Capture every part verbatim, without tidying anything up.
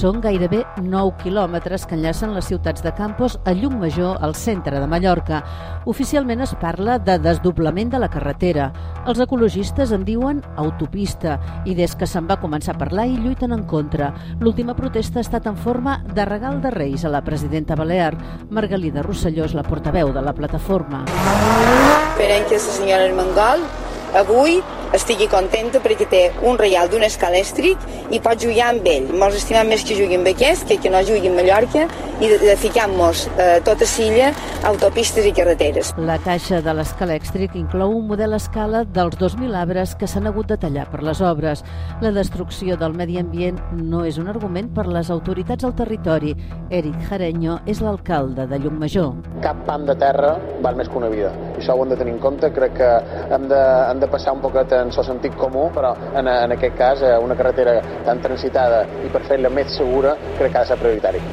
Són gairebé nou quilòmetres que enllacen les ciutats de Campos a Llucmajor, al centre de Mallorca. Oficialment es parla de desdoblament de la carretera. Els ecologistes en diuen autopista i des que se'n va començar a parlar hi lluiten en contra. L'última protesta ha estat en forma de regal de Reis a la presidenta balear. Margalida Rosselló és la portaveu de la plataforma. Esperem que la senyora Armengol avui estigui contenta perquè té un reial d'un escalèstric i pot jugar amb ell. Ens estimem més que jugui amb aquest que que no jugui amb Mallorca i de, de ficar-nos eh, tota l'illa, autopistes i carreteres. La caixa de l'escalèstric inclou un model a escala dels dos mil arbres que s'han hagut de tallar per les obres. La destrucció del medi ambient no és un argument per les autoritats del territori. Eric Jareño és l'alcalde de Llucmajor. Cap pam de terra val més que una vida. I això ho hem de tenir en compte. Crec que hem de, hem de passar un poquet en el sentit comú, però en, en aquest cas una carretera tan transitada i per fer-la més segura crec que ha de ser prioritari.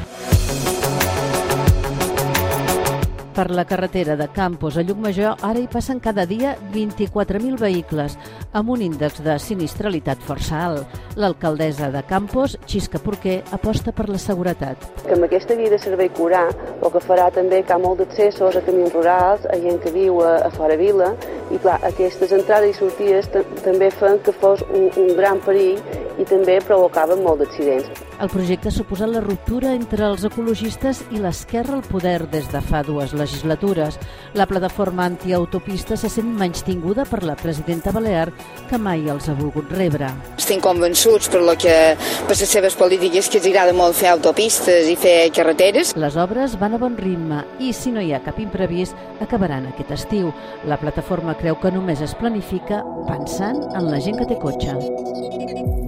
Per la carretera de Campos a Llucmajor ara hi passen cada dia vint-i-quatre mil vehicles, amb un índex de sinistralitat força alt. L'alcaldessa de Campos, Xisca Porquer, aposta per la seguretat. Que amb aquesta via de servei curà, el que farà també que hi ha molts accessos a camins rurals, a gent que viu a, a fora vila, i clar, aquestes entrades i sortides també fan que fos un, un gran perill i també provocaven molts accidents. El projecte ha suposat la ruptura entre els ecologistes i l'esquerra al poder des de fa dues legislatures. La plataforma antiautopista se sent menystinguda per la presidenta balear, que mai els ha volgut rebre. Estem convençuts per, lo que, per les seves polítiques que els agrada molt fer autopistes i fer carreteres. Les obres van a bon ritme i, si no hi ha cap imprevist, acabaran aquest estiu. La plataforma creu que només es planifica pensant en la gent que té cotxe.